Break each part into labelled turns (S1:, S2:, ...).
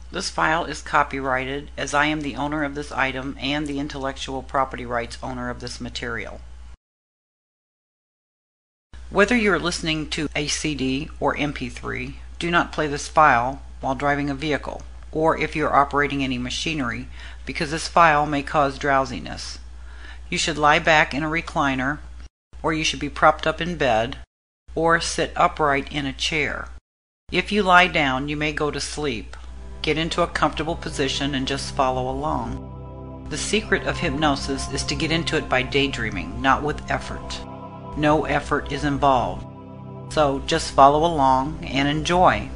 S1: This file is copyrighted as I am the owner of this item and the intellectual property rights owner of this material. Whether you are listening to a CD or MP3, do not play this file while driving a vehicle, or if you are operating any machinery, because this file may cause drowsiness. You should lie back in a recliner, or you should be propped up in bed, or sit upright in a chair. If you lie down, you may go to sleep. Get into a comfortable position and just follow along. The secret of hypnosis is to get into it by daydreaming, not with effort. No effort is involved. So just follow along and enjoy.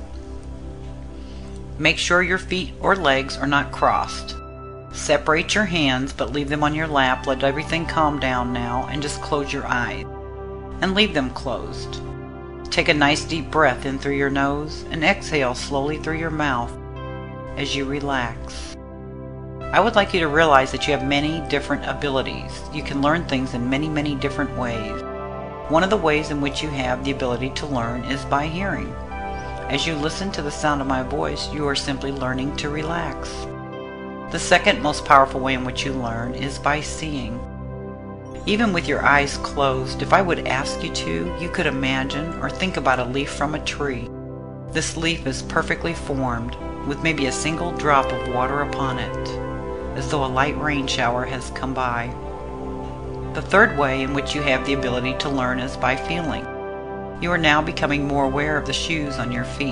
S1: Make sure your feet or legs are not crossed. Separate your hands but leave them on your lap. Let everything calm down now and just close your eyes. And leave them closed. Take a nice deep breath in through your nose and exhale slowly through your mouth as you relax. I would like you to realize that you have many different abilities. You can learn things in many different ways. One of the ways in which you have the ability to learn is by hearing. As you listen to the sound of my voice, you are simply learning to relax. The second most powerful way in which you learn is by seeing. Even with your eyes closed, if I would ask you to, you could imagine or think about a leaf from a tree. This leaf is perfectly formed, with maybe a single drop of water upon it, as though a light rain shower has come by. The third way in which you have the ability to learn is by feeling. You are now becoming more aware of the shoes on your feet.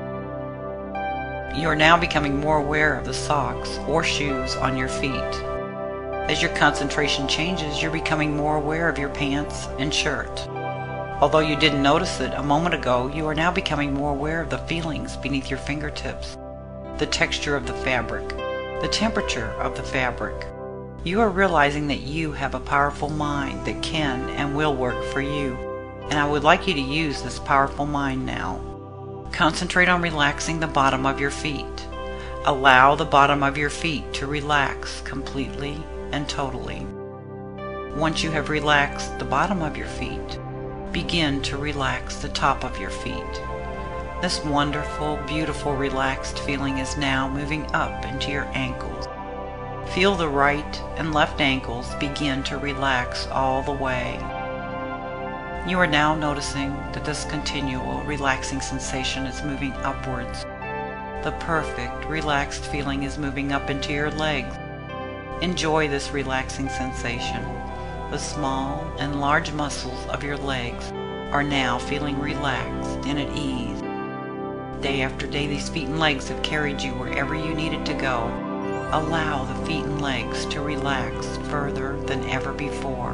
S1: You are now becoming more aware of the socks or shoes on your feet. As your concentration changes, you're becoming more aware of your pants and shirt. Although you didn't notice it a moment ago, you are now becoming more aware of the feelings beneath your fingertips, the texture of the fabric, the temperature of the fabric. You are realizing that you have a powerful mind that can and will work for you, and I would like you to use this powerful mind now. Concentrate on relaxing the bottom of your feet. Allow the bottom of your feet to relax completely and totally. Once you have relaxed the bottom of your feet, begin to relax the top of your feet. This wonderful, beautiful, relaxed feeling is now moving up into your ankles. Feel the right and left ankles begin to relax all the way. You are now noticing that this continual relaxing sensation is moving upwards. The perfect, relaxed feeling is moving up into your legs. Enjoy this relaxing sensation. The small and large muscles of your legs are now feeling relaxed and at ease. Day after day, these feet and legs have carried you wherever you needed to go. Allow the feet and legs to relax further than ever before.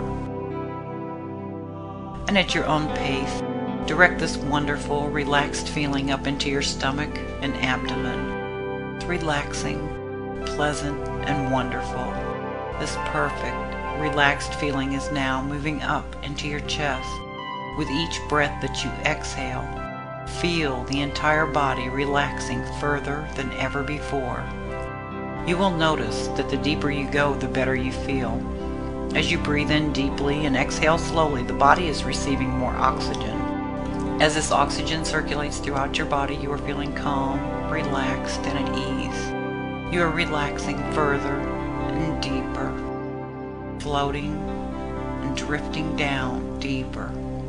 S1: And at your own pace, direct this wonderful, relaxed feeling up into your stomach and abdomen. It's relaxing, pleasant, and wonderful. This perfect, relaxed feeling is now moving up into your chest. With each breath that you exhale, feel the entire body relaxing further than ever before. You will notice that the deeper you go, the better you feel. As you breathe in deeply and exhale slowly, the body is receiving more oxygen. As this oxygen circulates throughout your body, you are feeling calm, relaxed, and at ease. You are relaxing further and deeper, floating and drifting down deeper.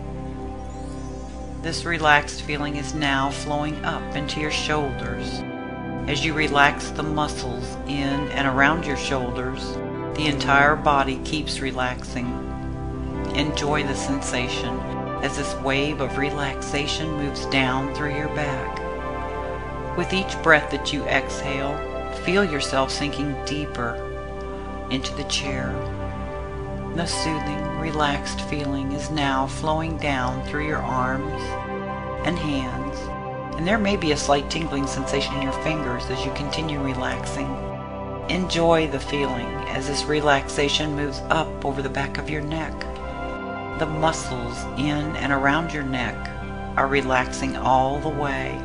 S1: This relaxed feeling is now flowing up into your shoulders. As you relax the muscles in and around your shoulders, the entire body keeps relaxing. Enjoy the sensation as this wave of relaxation moves down through your back. With each breath that you exhale, feel yourself sinking deeper into the chair. The soothing, relaxed feeling is now flowing down through your arms and hands, and there may be a slight tingling sensation in your fingers as you continue relaxing. Enjoy the feeling as this relaxation moves up over the back of your neck. The muscles in and around your neck are relaxing all the way.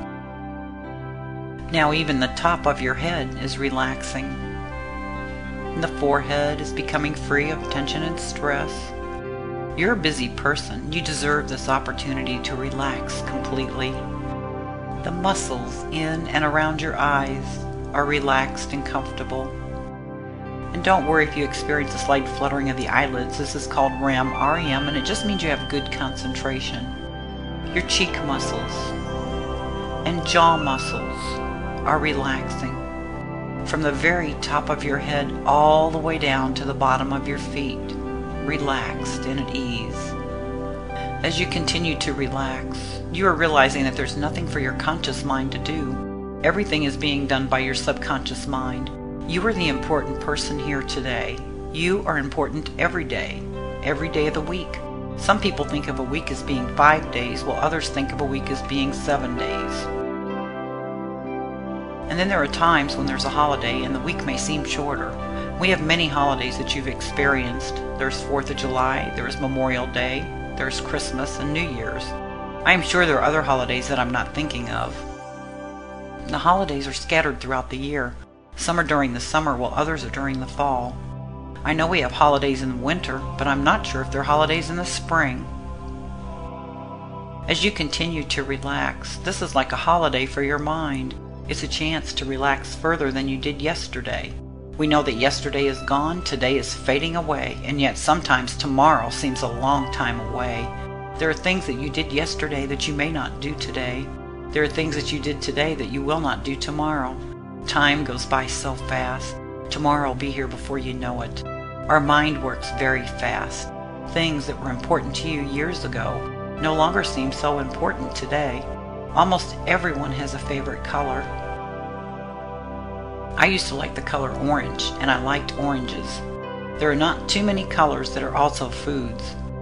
S1: Now even the top of your head is relaxing. The forehead is becoming free of tension and stress. You're a busy person. You deserve this opportunity to relax completely. The muscles in and around your eyes are relaxed and comfortable. And don't worry if you experience a slight fluttering of the eyelids. This is called REM, R-E-M, and it just means you have good concentration. Your cheek muscles and jaw muscles are relaxing. From the very top of your head all the way down to the bottom of your feet, relaxed and at ease. As you continue to relax, you are realizing that there's nothing for your conscious mind to do. Everything is being done by your subconscious mind. You are the important person here today. You are important every day of the week. Some people think of a week as being 5 days, while others think of a week as being 7 days. And then there are times when there's a holiday and the week may seem shorter. We have many holidays that you've experienced. There's 4th of July, there's Memorial Day, there's Christmas and New Year's. I am sure there are other holidays that I'm not thinking of. The holidays are scattered throughout the year. Some are during the summer while others are during the fall. I know we have holidays in the winter, but I'm not sure if there are holidays in the spring. As you continue to relax, this is like a holiday for your mind. It's a chance to relax further than you did yesterday. We know that yesterday is gone, today is fading away, and yet sometimes tomorrow seems a long time away. There are things that you did yesterday that you may not do today. There are things that you did today that you will not do tomorrow. Time goes by so fast. Tomorrow will be here before you know it. Our mind works very fast. Things that were important to you years ago no longer seem so important today. Almost everyone has a favorite color. I used to like the color orange, and I liked oranges. There are not too many colors that are also foods.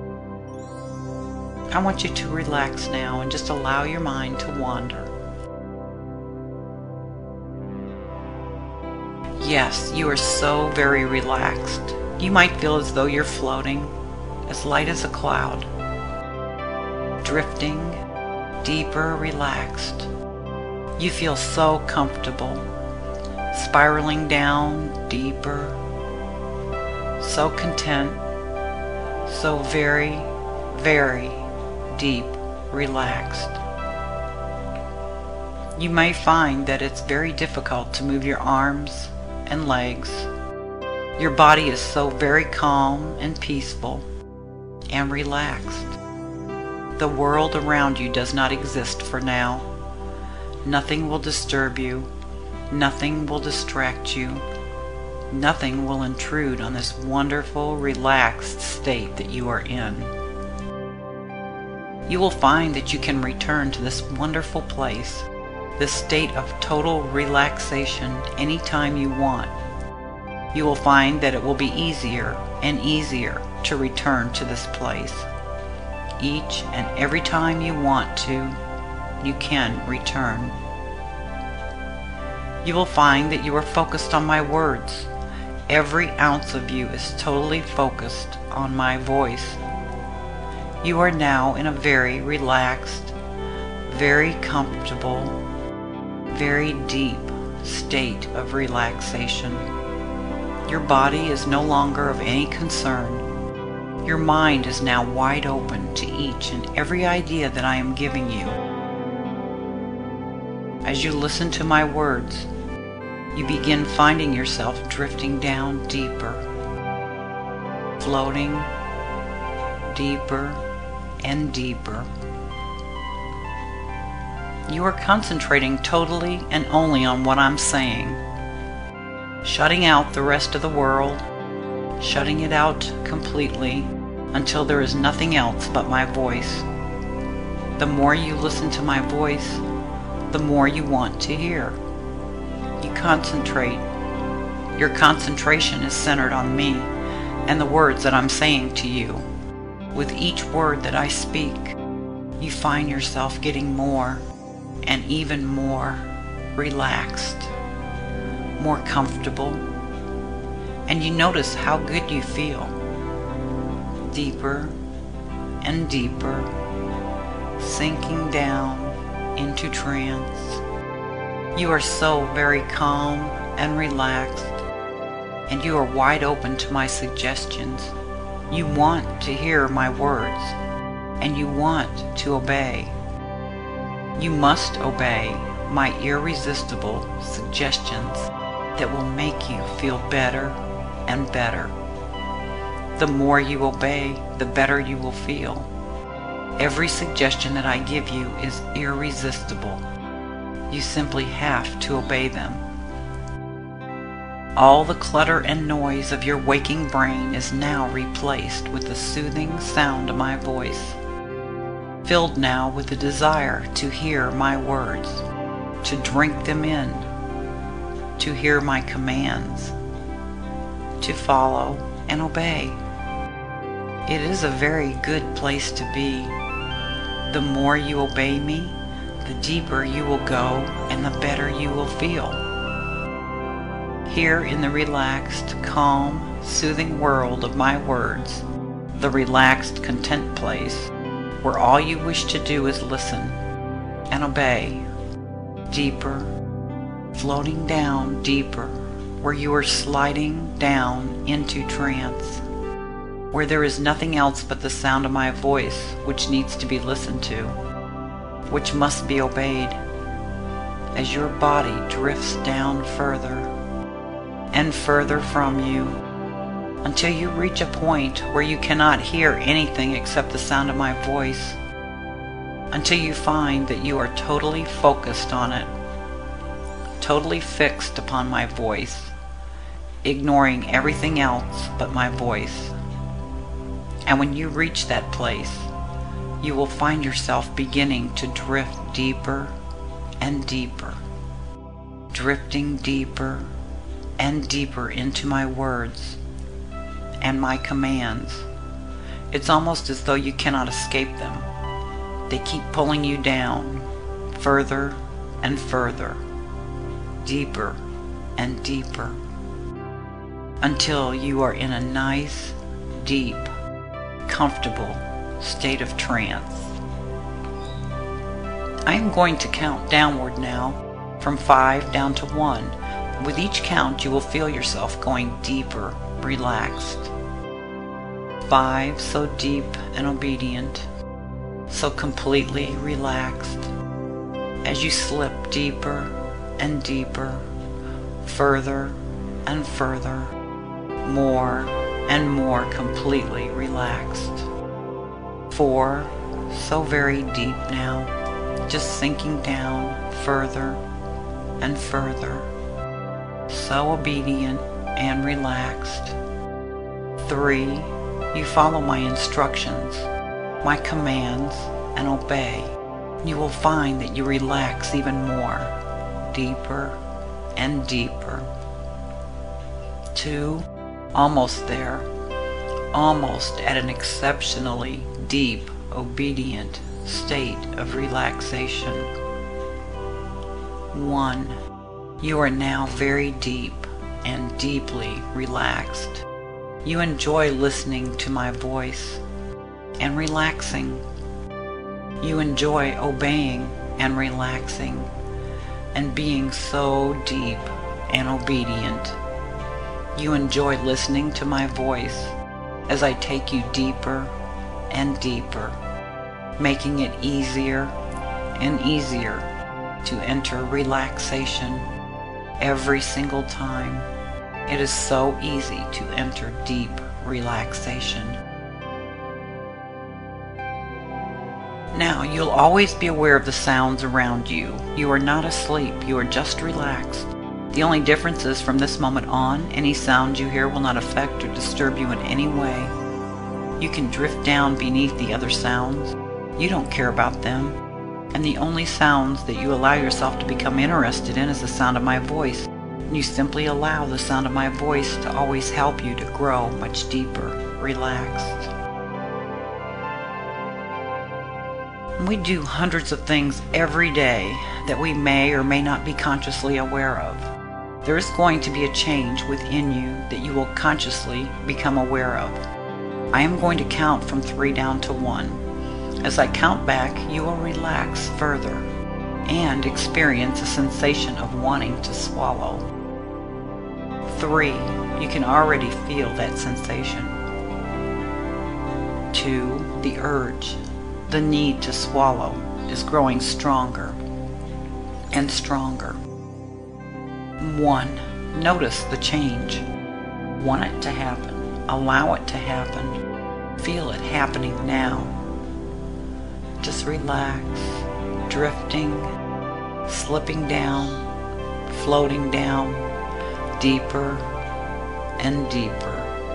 S1: I want you to relax now and just allow your mind to wander. Yes, you are so very relaxed. You might feel as though you're floating, as light as a cloud, drifting deeper, relaxed. You feel so comfortable, spiraling down deeper, so content, so very, very deep, relaxed. You may find that it's very difficult to move your arms and legs. Your body is so very calm and peaceful and relaxed. The world around you does not exist for now. Nothing will disturb you. Nothing will distract you. Nothing will intrude on this wonderful, relaxed state that you are in. You will find that you can return to this wonderful place, this state of total relaxation, anytime you want. You will find that it will be easier and easier to return to this place. Each and every time you want to, you can return. You will find that you are focused on my words. Every ounce of you is totally focused on my voice. You are now in a very relaxed, very comfortable, very deep state of relaxation. Your body is no longer of any concern. Your mind is now wide open to each and every idea that I am giving you. As you listen to my words, you begin finding yourself drifting down deeper, floating deeper and deeper. You are concentrating totally and only on what I'm saying, shutting out the rest of the world, shutting it out completely until there is nothing else but my voice. The more you listen to my voice, the more you want to hear. You concentrate. Your concentration is centered on me and the words that I'm saying to you. With each word that I speak, you find yourself getting more and even more relaxed, more comfortable, and you notice how good you feel. Deeper and deeper, sinking down into trance. You are so very calm and relaxed, and you are wide open to my suggestions. You want to hear my words, and you want to obey. You must obey my irresistible suggestions that will make you feel better and better. The more you obey, the better you will feel. Every suggestion that I give you is irresistible. You simply have to obey them. All the clutter and noise of your waking brain is now replaced with the soothing sound of my voice, filled now with the desire to hear my words, to drink them in, to hear my commands, to follow and obey. It is a very good place to be. The more you obey me, the deeper you will go and the better you will feel. Here in the relaxed, calm, soothing world of my words, the relaxed, content place, where all you wish to do is listen and obey, deeper, floating down deeper, where you are sliding down into trance, where there is nothing else but the sound of my voice which needs to be listened to, which must be obeyed, as your body drifts down further and further from you, until you reach a point where you cannot hear anything except the sound of my voice, until you find that you are totally focused on it, totally fixed upon my voice, ignoring everything else but my voice. And when you reach that place, you will find yourself beginning to drift deeper and deeper, drifting deeper and deeper into my words and my commands. It's almost as though you cannot escape them. They keep pulling you down, further and further, deeper and deeper, until you are in a nice, deep, comfortable state of trance. I am going to count downward now, from 5 down to 1. With each count, you will feel yourself going deeper, relaxed. 5, so deep and obedient, so completely relaxed. As you slip deeper and deeper, further and further, more and more completely relaxed. 4, so very deep now, just sinking down further and further, so obedient and relaxed. 3, you follow my instructions, my commands, and obey. You will find that you relax even more, deeper and deeper. 2, almost there, almost at an exceptionally deep, obedient state of relaxation. 1, you are now very deep and deeply relaxed. You enjoy listening to my voice and relaxing. You enjoy obeying and relaxing and being so deep and obedient. You enjoy listening to my voice as I take you deeper and deeper, making it easier and easier to enter relaxation every single time. It is so easy to enter deep relaxation. Now, you'll always be aware of the sounds around you. You are not asleep, you are just relaxed. The only difference is from this moment on, any sound you hear will not affect or disturb you in any way. You can drift down beneath the other sounds. You don't care about them. And the only sounds that you allow yourself to become interested in is the sound of my voice. And you simply allow the sound of my voice to always help you to grow much deeper, relaxed. We do hundreds of things every day that we may or may not be consciously aware of. There is going to be a change within you that you will consciously become aware of. I am going to count from 3 down to 1. As I count back, you will relax further and experience a sensation of wanting to swallow. 3, you can already feel that sensation. 2, the urge, the need to swallow. is growing stronger and stronger. 1. Notice the change. Want it to happen. Allow it to happen. Feel it happening now. Just relax, drifting, slipping down, floating down, deeper and deeper.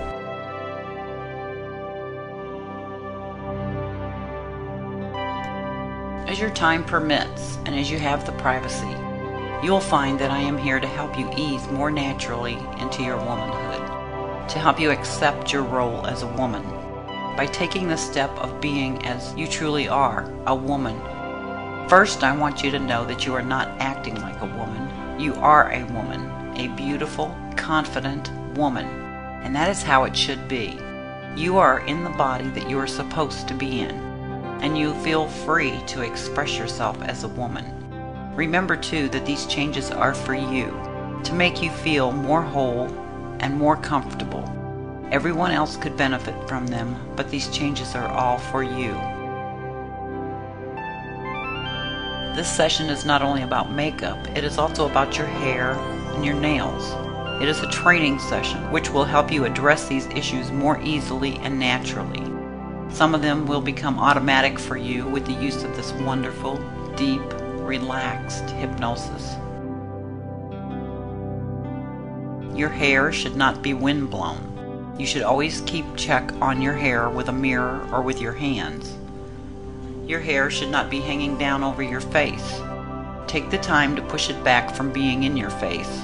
S1: As your time permits and as you have the privacy, you'll find that I am here to help you ease more naturally into your womanhood, to help you accept your role as a woman by taking the step of being as you truly are, a woman. First, I want you to know that you are not acting like a woman. You are a woman, a beautiful, confident woman, and that is how it should be. You are in the body that you are supposed to be in, and you feel free to express yourself as a woman. Remember too that these changes are for you, to make you feel more whole and more comfortable. Everyone else could benefit from them, but these changes are all for you. This session is not only about makeup, it is also about your hair and your nails. It is a training session which will help you address these issues more easily and naturally. Some of them will become automatic for you with the use of this wonderful, deep, relaxed hypnosis. Your hair should not be windblown. You should always keep check on your hair with a mirror or with your hands. Your hair should not be hanging down over your face. Take the time to push it back from being in your face.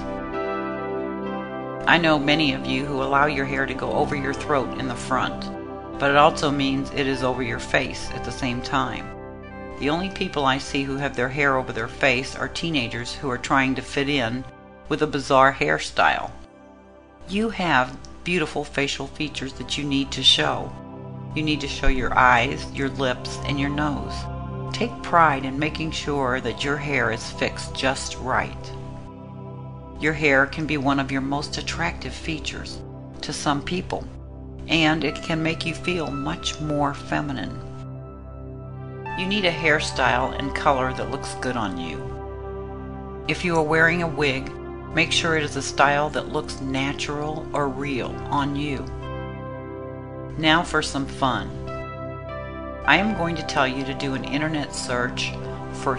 S1: I know many of you who allow your hair to go over your throat in the front, but it also means it is over your face at the same time. The only people I see who have their hair over their face are teenagers who are trying to fit in with a bizarre hairstyle. You have beautiful facial features that you need to show. You need to show your eyes, your lips, and your nose. Take pride in making sure that your hair is fixed just right. Your hair can be one of your most attractive features to some people, and it can make you feel much more feminine. You need a hairstyle and color that looks good on you. If you are wearing a wig, make sure it is a style that looks natural or real on you. Now for some fun. I am going to tell you to do an internet search for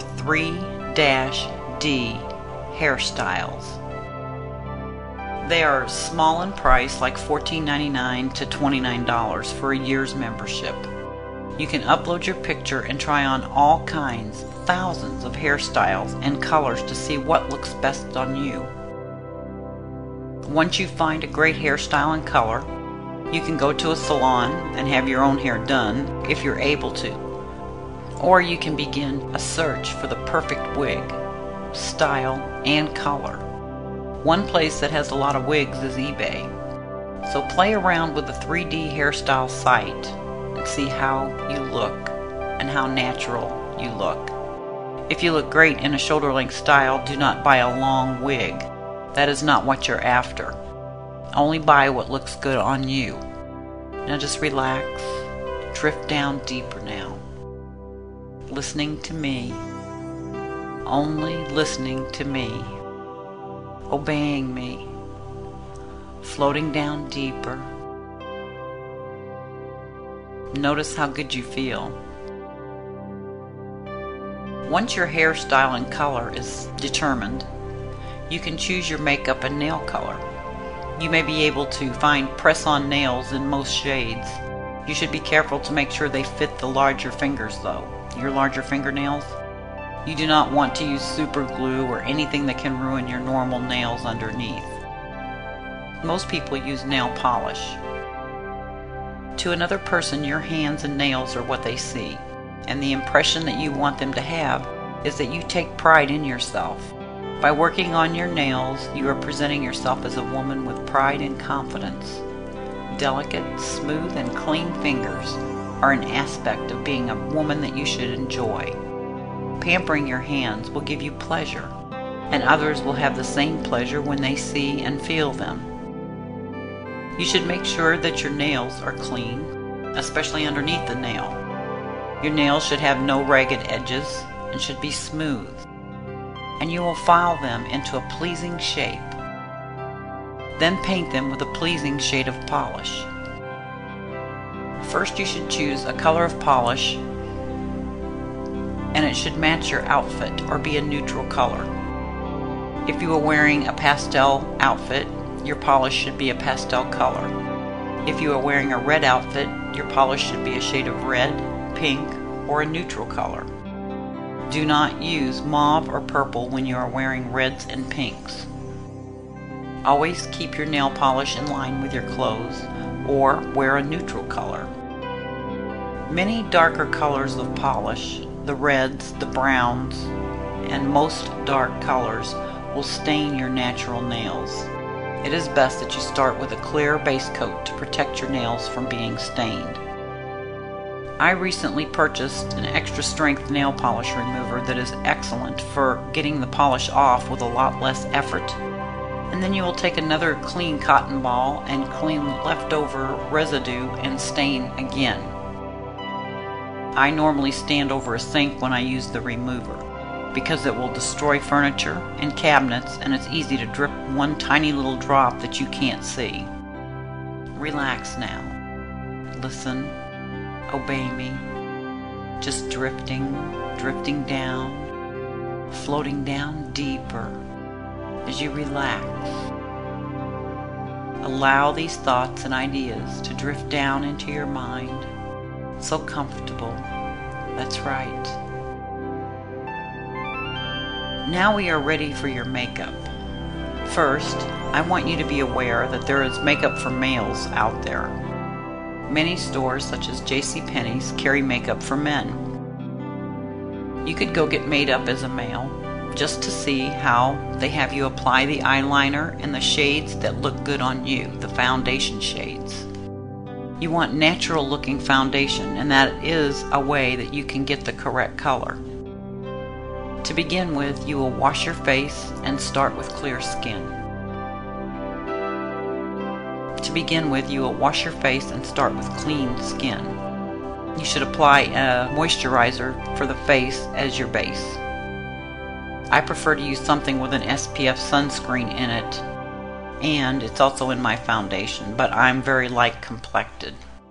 S1: 3-D hairstyles. They are small in price, like $14.99 to $29 for a year's membership. You can upload your picture and try on all kinds, thousands of hairstyles and colors to see what looks best on you. Once you find a great hairstyle and color, you can go to a salon and have your own hair done if you're able to. Or you can begin a search for the perfect wig, style, and color. One place that has a lot of wigs is eBay. So play around with the 3D hairstyle site and see how you look and how natural you look. If you look great in a shoulder-length style, do not buy a long wig. That is not what you're after. Only buy what looks good on you. Now just relax, drift down deeper now. Listening to me, only listening to me, obeying me, floating down deeper. Notice how good you feel. Once your hairstyle and color is determined, you can choose your makeup and nail color. You may be able to find press-on nails in most shades. You should be careful to make sure they fit the larger fingers though. Your larger fingernails. You do not want to use super glue or anything that can ruin your normal nails underneath. Most people use nail polish. To another person, your hands and nails are what they see, and the impression that you want them to have is that you take pride in yourself. By working on your nails, you are presenting yourself as a woman with pride and confidence. Delicate, smooth, and clean fingers are an aspect of being a woman that you should enjoy. Pampering your hands will give you pleasure, and others will have the same pleasure when they see and feel them. You should make sure that your nails are clean, especially underneath the nail. Your nails should have no ragged edges and should be smooth, and you will file them into a pleasing shape. Then paint them with a pleasing shade of polish. First, you should choose a color of polish, and it should match your outfit or be a neutral color. If you are wearing a pastel outfit, your polish should be a pastel color. If you are wearing a red outfit, your polish should be a shade of red, pink, or a neutral color. Do not use mauve or purple when you are wearing reds and pinks. Always keep your nail polish in line with your clothes, or wear a neutral color. Many darker colors of polish, the reds, the browns, and most dark colors will stain your natural nails. It is best that you start with a clear base coat to protect your nails from being stained. I recently purchased an extra strength nail polish remover that is excellent for getting the polish off with a lot less effort. And then you will take another clean cotton ball and clean leftover residue and stain again. I normally stand over a sink when I use the remover because it will destroy furniture and cabinets, and it's easy to drip one tiny little drop that you can't see. Relax now. Listen. Obey me. Just drifting down, floating down deeper as you relax. Allow these thoughts and ideas to drift down into your mind. So comfortable. That's right. Now we are ready for your makeup. First, I want you to be aware that there is makeup for males out there. Many stores such as JCPenney's carry makeup for men. You could go get made up as a male just to see how they have you apply the eyeliner and the shades that look good on you, the foundation shades. You want natural looking foundation, and that is a way that you can get the correct color. To begin with, you will wash your face and start with clear skin. To begin with, you will wash your face and start with clean skin. You should apply a moisturizer for the face as your base. I prefer to use something with an SPF sunscreen in it, and it's also in my foundation, but I'm very light complected.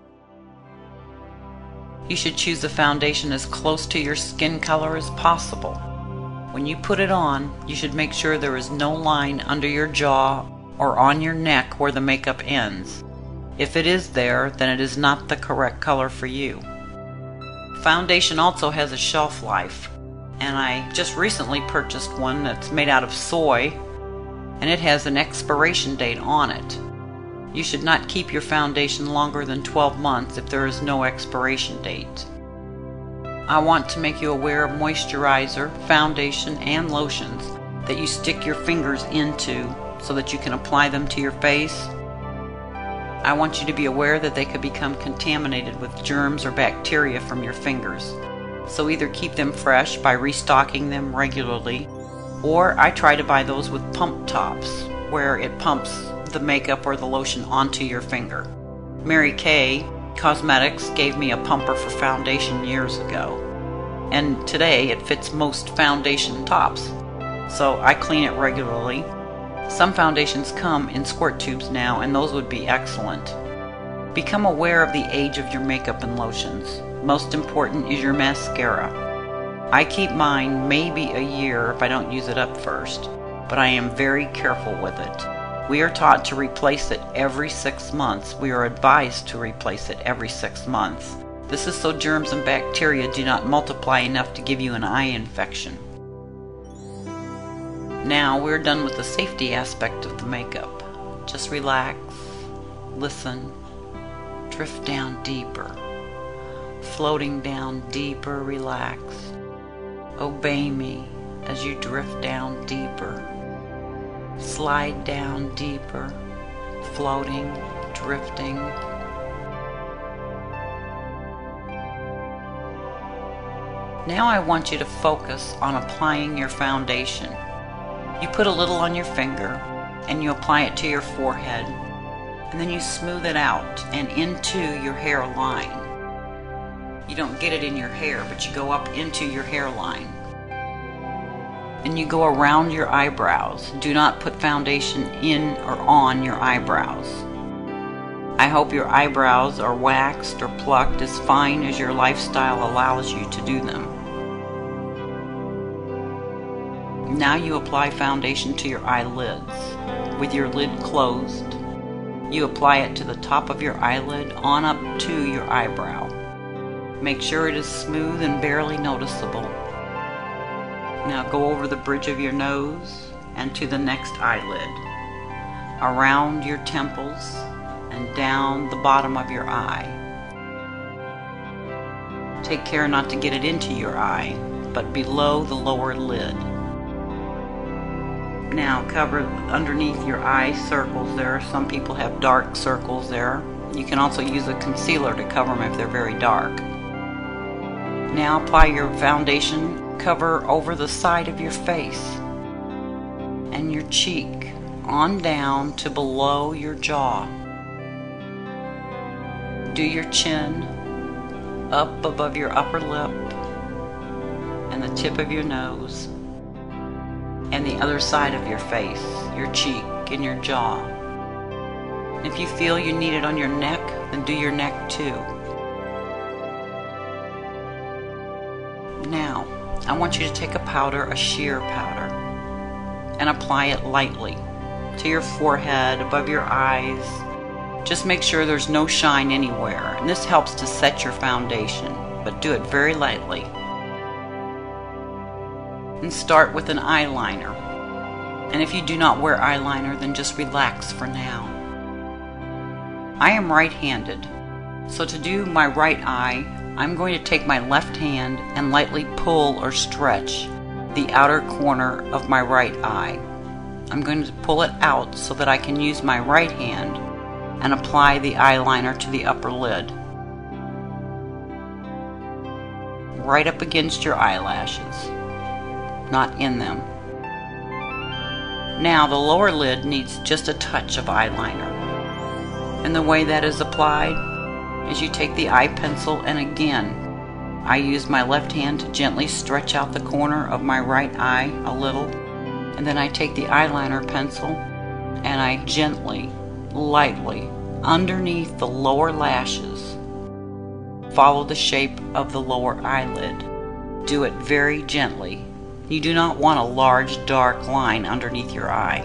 S1: You should choose a foundation as close to your skin color as possible. When you put it on, you should make sure there is no line under your jaw or on your neck where the makeup ends. If it is there, then it is not the correct color for you. Foundation also has a shelf life, and I just recently purchased one that's made out of soy, and it has an expiration date on it. You should not keep your foundation longer than 12 months if there is no expiration date. I want to make you aware of moisturizer, foundation, and lotions that you stick your fingers into so that you can apply them to your face. I want you to be aware that they could become contaminated with germs or bacteria from your fingers. So either keep them fresh by restocking them regularly, or I try to buy those with pump tops, where it pumps the makeup or the lotion onto your finger. Mary Kay Cosmetics gave me a pumper for foundation years ago, and today it fits most foundation tops, so I clean it regularly. Some foundations come in squirt tubes now, and those would be excellent. Become aware of the age of your makeup and lotions. Most important is your mascara. I keep mine maybe a year if I don't use it up first, but I am very careful with it. We are taught to replace it every 6 months. We are advised to replace it every 6 months. This is so germs and bacteria do not multiply enough to give you an eye infection. Now we're done with the safety aspect of the makeup. Just relax, listen, drift down deeper, floating down deeper, relax. Obey me as you drift down deeper. Slide down deeper, floating, drifting. Now I want you to focus on applying your foundation. You put a little on your finger and you apply it to your forehead, and then you smooth it out and into your hairline. You You don't get it in your hair, but you go up into your hairline. And you go around your eyebrows. Do not put foundation in or on your eyebrows. I hope your eyebrows are waxed or plucked as fine as your lifestyle allows you to do them. Now you apply foundation to your eyelids. With your lid closed, you apply it to the top of your eyelid on up to your eyebrow. Make sure it is smooth and barely noticeable. Now go over the bridge of your nose and to the next eyelid, around your temples and down the bottom of your eye. Take care not to get it into your eye, but below the lower lid. Now cover underneath your eye circles there. Some people have dark circles there. You can also use a concealer to cover them if they're very dark. Now apply your foundation, cover over the side of your face and your cheek on down to below your jaw. Do your chin up above your upper lip and the tip of your nose and the other side of your face, your cheek and your jaw. If you feel you need it on your neck, then do your neck too. Now, I want you to take a powder, a sheer powder, and apply it lightly to your forehead, above your eyes. Just make sure there's no shine anywhere, and this helps to set your foundation, but do it very lightly. And start with an eyeliner. And if you do not wear eyeliner, then just relax for now. I am right-handed, so to do my right eye, I'm going to take my left hand and lightly pull or stretch the outer corner of my right eye. I'm going to pull it out so that I can use my right hand and apply the eyeliner to the upper lid, right up against your eyelashes, not in them. Now the lower lid needs just a touch of eyeliner, and the way that is applied is you take the eye pencil, and again I use my left hand to gently stretch out the corner of my right eye a little, and then I take the eyeliner pencil and I gently, lightly, underneath the lower lashes, follow the shape of the lower eyelid. Do it very gently. You do not want a large dark line underneath your eye.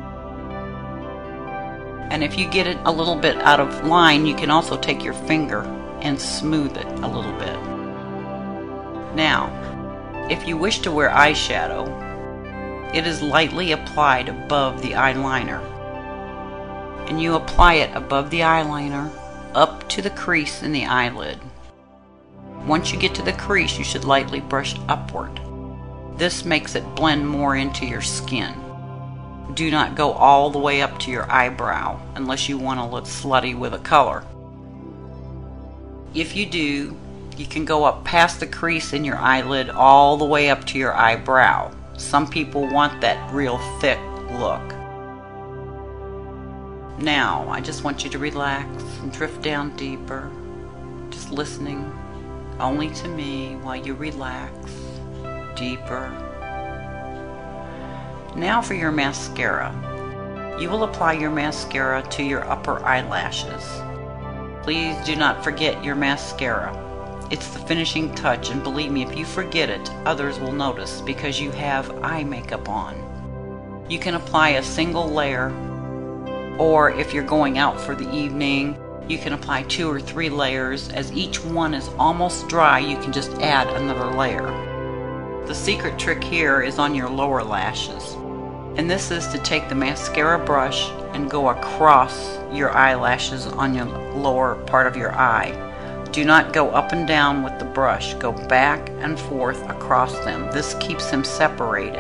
S1: And if you get it a little bit out of line, you can also take your finger and smooth it a little bit. Now, if you wish to wear eyeshadow, it is lightly applied above the eyeliner. And you apply it above the eyeliner up to the crease in the eyelid. Once you get to the crease, you should lightly brush upward. This makes it blend more into your skin. Do not go all the way up to your eyebrow unless you want to look slutty with a color. If you do, you can go up past the crease in your eyelid all the way up to your eyebrow. Some people want that real thick look. Now, I just want you to relax and drift down deeper, just listening only to me while you relax deeper. Now for your mascara. You will apply your mascara to your upper eyelashes. Please do not forget your mascara. It's the finishing touch, and believe me, if you forget it, others will notice because you have eye makeup on. You can apply a single layer, or if you're going out for the evening, you can apply 2 or 3 layers. As each one is almost dry, you can just add another layer. The secret trick here is on your lower lashes, and this is to take the mascara brush and go across your eyelashes on your lower part of your eye. Do not go up and down with the brush. Go back and forth across them. This keeps them separated.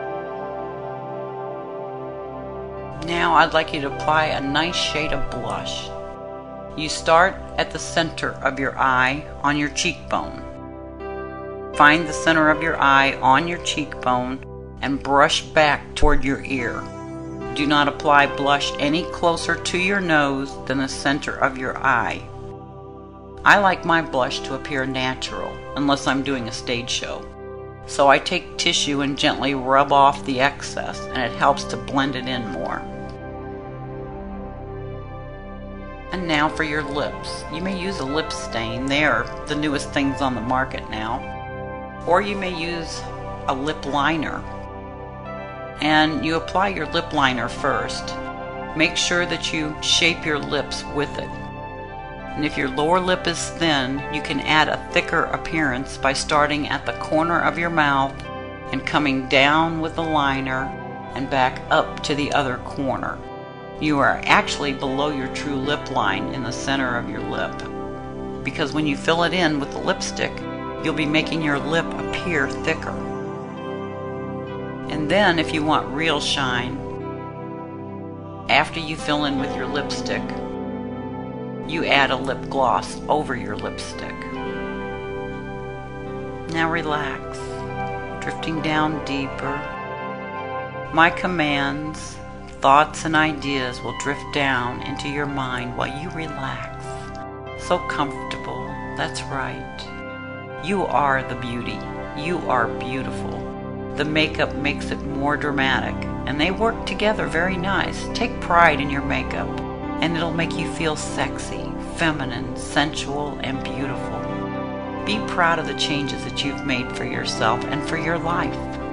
S1: Now I'd like you to apply a nice shade of blush. You start at the center of your eye on your cheekbone. Find the center of your eye on your cheekbone and brush back toward your ear. Do not apply blush any closer to your nose than the center of your eye. I like my blush to appear natural, unless I'm doing a stage show. So I take tissue and gently rub off the excess, and it helps to blend it in more. And now for your lips. You may use a lip stain. They are the newest things on the market now. Or you may use a lip liner. And you apply your lip liner first. Make sure that you shape your lips with it. And if your lower lip is thin, you can add a thicker appearance by starting at the corner of your mouth and coming down with the liner and back up to the other corner. You are actually below your true lip line in the center of your lip, because when you fill it in with the lipstick, you'll be making your lip appear thicker. And then if you want real shine, after you fill in with your lipstick, you add a lip gloss over your lipstick. Now relax, drifting down deeper. My commands, thoughts and ideas will drift down into your mind while you relax. So comfortable, that's right. You are the beauty. You are beautiful. The makeup makes it more dramatic, and they work together very nice. Take pride in your makeup, and it'll make you feel sexy, feminine, sensual, and beautiful. Be proud of the changes that you've made for yourself and for your life.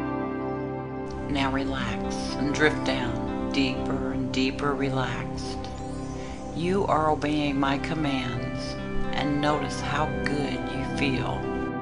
S1: Now relax and drift down. Deeper and deeper relaxed. You are obeying my commands, and notice how good you feel.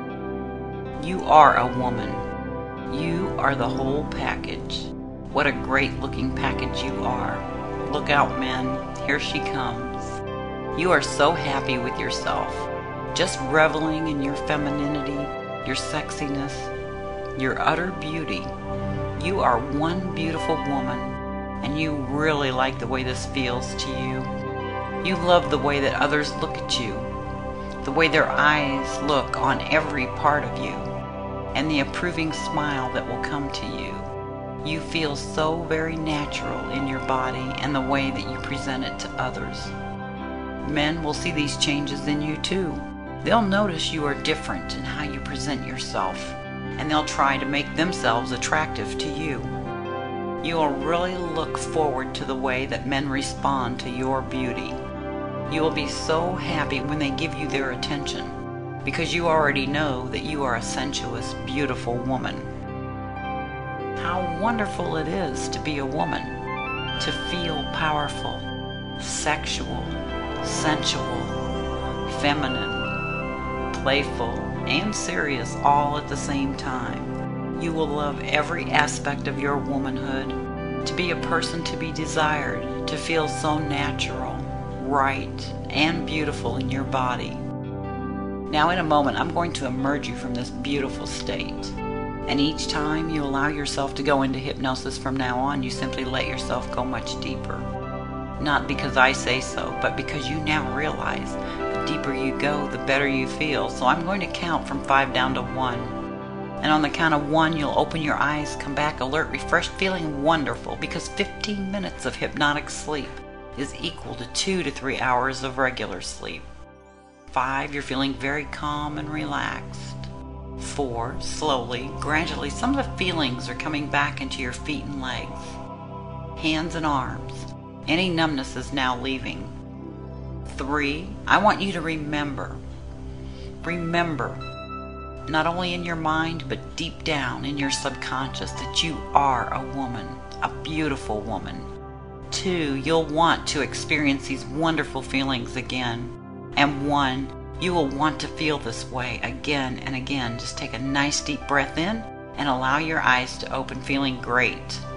S1: You are a woman. You are the whole package. What a great looking package you are. Look out, men, here she comes. You are so happy with yourself, just reveling in your femininity, your sexiness, your utter beauty. You are one beautiful woman, and you really like the way this feels to you. You love the way that others look at you, the way their eyes look on every part of you, and the approving smile that will come to you. You feel so very natural in your body and the way that you present it to others. Men will see these changes in you too. They'll notice you are different in how you present yourself, and they'll try to make themselves attractive to you. You will really look forward to the way that men respond to your beauty. You will be so happy when they give you their attention, because you already know that you are a sensuous, beautiful woman. How wonderful it is to be a woman, to feel powerful, sexual, sensual, feminine, playful, and serious all at the same time. You will love every aspect of your womanhood, to be a person to be desired, to feel so natural, right, and beautiful in your body. Now in a moment, I'm going to emerge you from this beautiful state. And each time you allow yourself to go into hypnosis from now on, you simply let yourself go much deeper. Not because I say so, but because you now realize the deeper you go, the better you feel. So I'm going to count from 5 down to 1. And on the count of 1, you'll open your eyes, come back alert, refreshed, feeling wonderful, because 15 minutes of hypnotic sleep is equal to 2 to 3 hours of regular sleep. 5, you're feeling very calm and relaxed. 4, slowly, gradually, some of the feelings are coming back into your feet and legs, hands and arms. Any numbness is now leaving. 3, I want you to remember, not only in your mind, but deep down in your subconscious, that you are a woman, a beautiful woman. 2, you'll want to experience these wonderful feelings again. And 1, you will want to feel this way again and again. Just take a nice deep breath in and allow your eyes to open, feeling great.